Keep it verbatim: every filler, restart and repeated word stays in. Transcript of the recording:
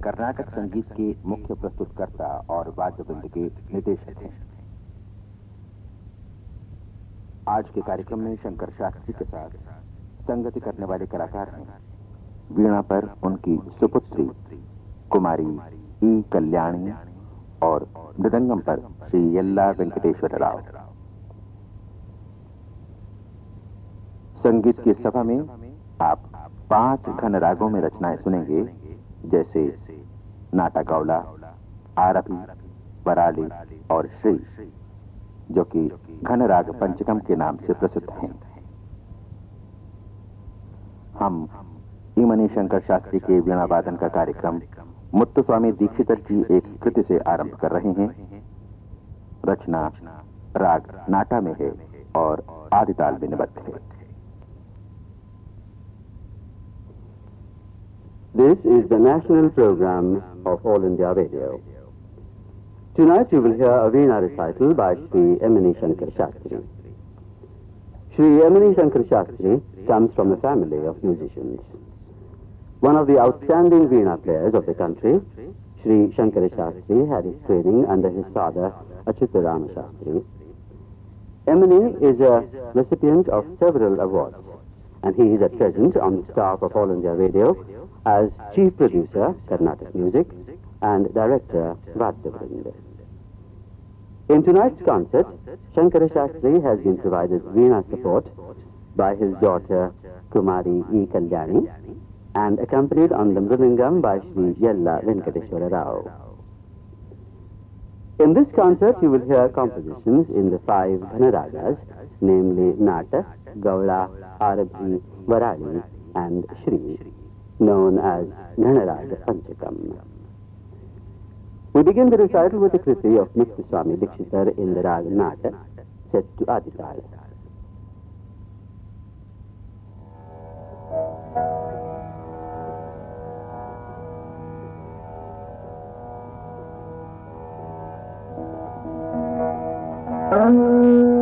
कर्नाटक संगीत के मुख्य प्रस्तुतकर्ता और वाद्यवृंद के निदेशक हैं। आज के कार्यक्रम में शंकर शास्त्री के साथ संगति करने वाले कलाकार हैं वीणा पर उनकी सुपुत्री कुमारी ई कल्याणी और मृदंगम पर श्री यल्ला वेंकटेश्वर राव। संगीत की सभा में आप पांच घन रागों में रचनाएं सुनेंगे, जैसे नाटा गौला, आरभि, वराली और श्री, जो कि घन राग पंचकम के नाम से प्रसिद्ध हैं। हम ईमनी शंकर शास्त्री के वीणा वादन का कार्यक्रम मुत्तुस्वामी दीक्षितर की एक कृति से आरंभ कर रहे हैं। रचना राग नाटा में है और आदिताल में निबद्ध है। This is the national program of All India Radio. Tonight you will hear a Veena recital by Shri Emini Shankar Shastri. Shri Emini Shankar Shastri comes from a family of musicians. One of the outstanding Veena players of the country, Shri Shankar Shastri had his training under his father, Achyutarama Shastri. Emini is a recipient of several awards, and he is at present on the staff of All India Radio as Chief Producer, Carnatic Music, and Director, Vadyavrinda. In tonight's concert, Shankara Shastri has been provided Veena support by his daughter, Kumari E. Kalyani, and accompanied on the mridangam by Shri Yella Venkateshwara Rao. In this concert, you will hear compositions in the five Dhanaragas, namely Nata, Gaula, Arabhi, Varali, and Shri, known as Dhanaraga Panchakam. We begin the recital with a kriti of Muthuswami Dikshitar in the Rag Nata, set to Adital. Um...